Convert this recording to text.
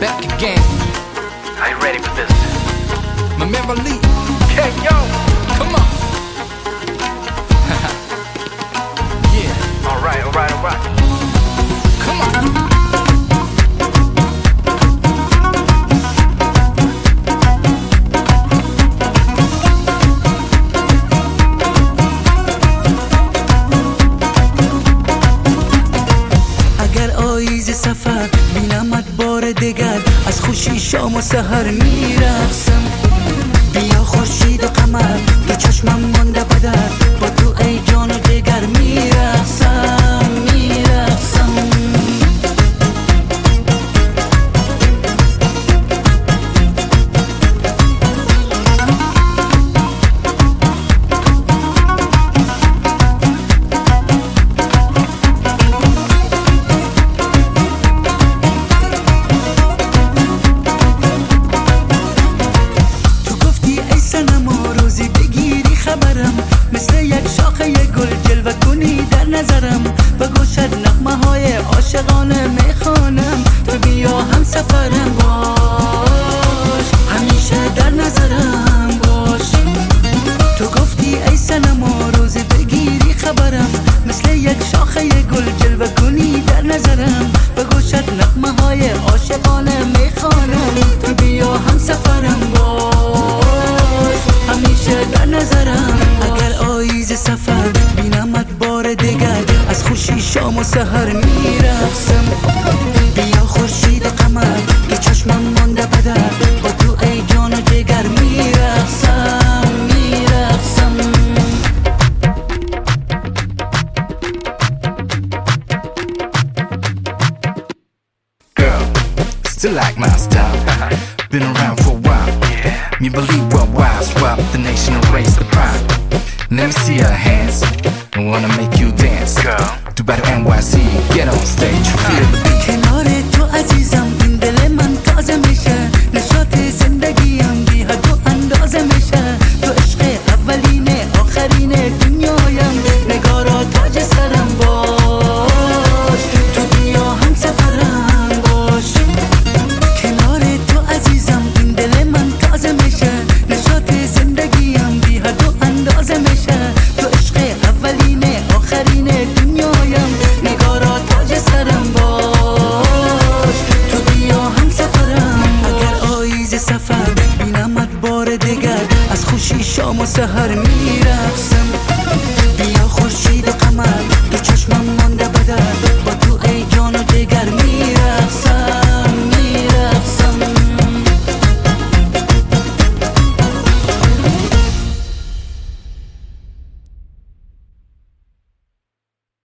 back again. Are you ready for this? My man Malik. Okay, yo. Come on. Yeah. Alright. Come on. اگر آیز سفر بینمت بار دگر، از خوشی شام و سحر میرقصم. بیا خورشید و قمر تو چشمم مانده بدر، با تو ای جان و جگر میرقصم. مثل یک شاخه گل جلوه کنی در نظرم، با گوشت نغمه های عاشقانه میخوانم. تو بیا هم سفرم باش، همیشه در نظرم باش. تو گفتی ای سنما روزی بگیری خبرم، مثل یک شاخه گل جلوه کنی در نظرم، با گوشت نغمه های عاشقانه میخوانم. تو بیا هم سفرم باش، همیشه در نظرم. اگر آیز سفر بینمت بار دیگر، از خوشی شام و سحر میرقصم. بیا خورشید قمر که چشمم مانده بدر، با تو ای جان و جگر میرقصم. Girl, still like my style. Been around for a while. Me believe worldwide, swap the nation and raise the pride. Let me see your hands, I wanna make you dance. Girl, do better NYC, get on stage, feel the beat. کنار تو عزیزم این دل